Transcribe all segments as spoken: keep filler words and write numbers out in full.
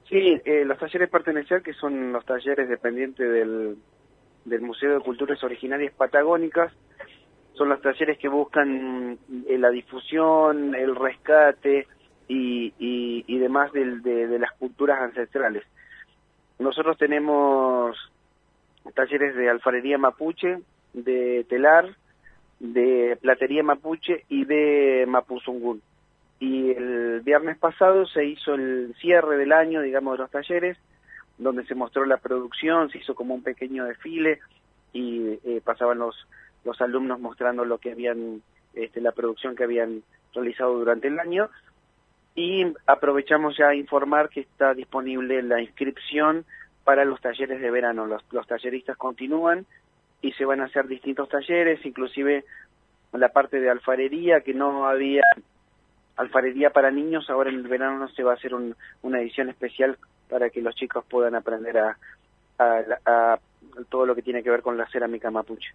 Sí, eh, los talleres Pertenecer, que son los talleres dependientes del, del Museo de Culturas Originarias Patagónicas, son los talleres que buscan eh, la difusión, el rescate y, y, y demás del, de, de las culturas ancestrales. Nosotros tenemos talleres de alfarería mapuche, de telar, de platería mapuche y de mapuzungún. Y el viernes pasado se hizo el cierre del año, digamos, de los talleres, donde se mostró la producción, se hizo como un pequeño desfile y eh, pasaban los, los alumnos mostrando lo que habían, este, la producción que habían realizado durante el año. Y aprovechamos ya a informar que está disponible la inscripción para los talleres de verano. Los, los talleristas continúan y se van a hacer distintos talleres, inclusive la parte de alfarería, que no había alfarería para niños, ahora en el verano se va a hacer un, una edición especial para que los chicos puedan aprender a, a, a, a todo lo que tiene que ver con la cerámica mapuche.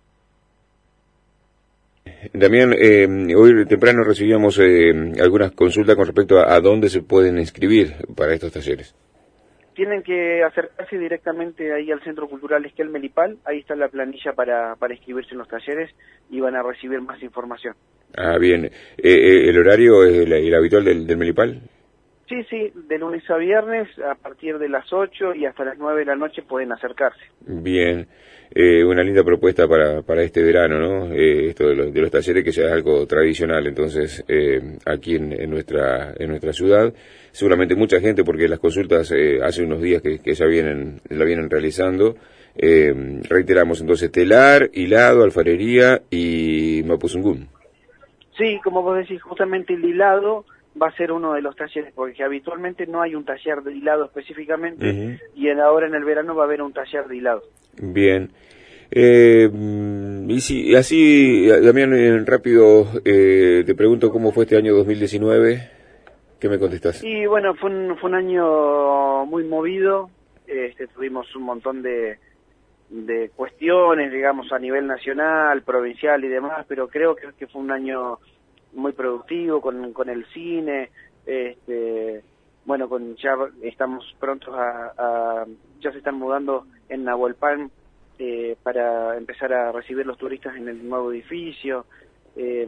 También eh, hoy temprano recibíamos eh, algunas consultas con respecto a, a dónde se pueden inscribir para estos talleres. Tienen que acercarse directamente ahí al Centro Cultural Esquel Melipal, ahí está la planilla para, para inscribirse en los talleres y van a recibir más información. Ah, bien. Eh, eh, ¿El horario es el, el habitual del, del Melipal? Sí, sí, de lunes a viernes a partir de las ocho y hasta las nueve de la noche pueden acercarse. Bien. Eh, una linda propuesta para, para este verano, ¿no? Eh, esto de los, de los talleres, que ya es algo tradicional, entonces, eh, aquí en, en nuestra en nuestra ciudad, seguramente mucha gente, porque las consultas eh, hace unos días que, que ya vienen la vienen realizando. Eh, reiteramos entonces, telar, hilado, alfarería y mapuzungún. Sí, como vos decís, justamente el hilado va a ser uno de los talleres, porque habitualmente no hay un taller de hilado específicamente, uh-huh. y en, ahora en el verano va a haber un taller de hilado. Bien. Eh, y si, así, Damián, rápido, eh, te pregunto cómo fue este año dos mil diecinueve, ¿qué me contestás? Y bueno, fue un, fue un año muy movido, este, tuvimos un montón de, de cuestiones, digamos, a nivel nacional, provincial y demás, pero creo que, que fue un año muy productivo con, con el cine, este, bueno, con ya estamos prontos a, a ya se están mudando en Nahuelpan eh, para empezar a recibir los turistas en el nuevo edificio. Eh,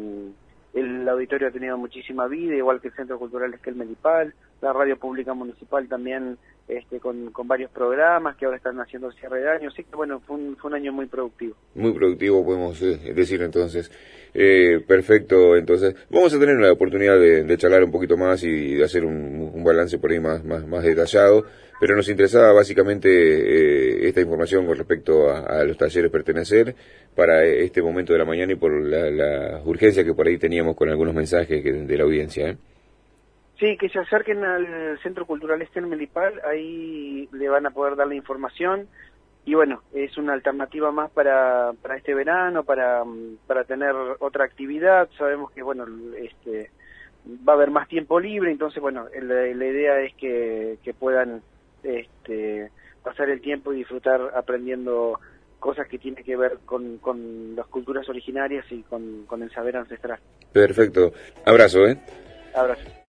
el auditorio ha tenido muchísima vida, igual que el Centro Cultural Esquel Melipal, la Radio Pública Municipal también, este, con, con varios programas que ahora están haciendo el cierre de año, así que bueno, fue un, fue un año muy productivo. Muy productivo, podemos eh, decir entonces. Eh, perfecto, entonces vamos a tener la oportunidad de, de charlar un poquito más y de hacer un, un balance por ahí más, más, más detallado, pero nos interesaba básicamente eh, esta información con respecto a, a los talleres Pertenecer para este momento de la mañana y por la, la urgencia que por ahí teníamos con algunos mensajes que, de la audiencia, ¿eh? Sí, que se acerquen al Centro Cultural Esquel Melipal, ahí le van a poder dar la información. Y bueno, es una alternativa más para, para este verano, para, para tener otra actividad. Sabemos que, bueno, este, va a haber más tiempo libre, entonces, bueno, la, la idea es que, que puedan este, pasar el tiempo y disfrutar aprendiendo cosas que tienen que ver con, con las culturas originarias y con, con el saber ancestral. Perfecto. Abrazo, ¿eh? Abrazo.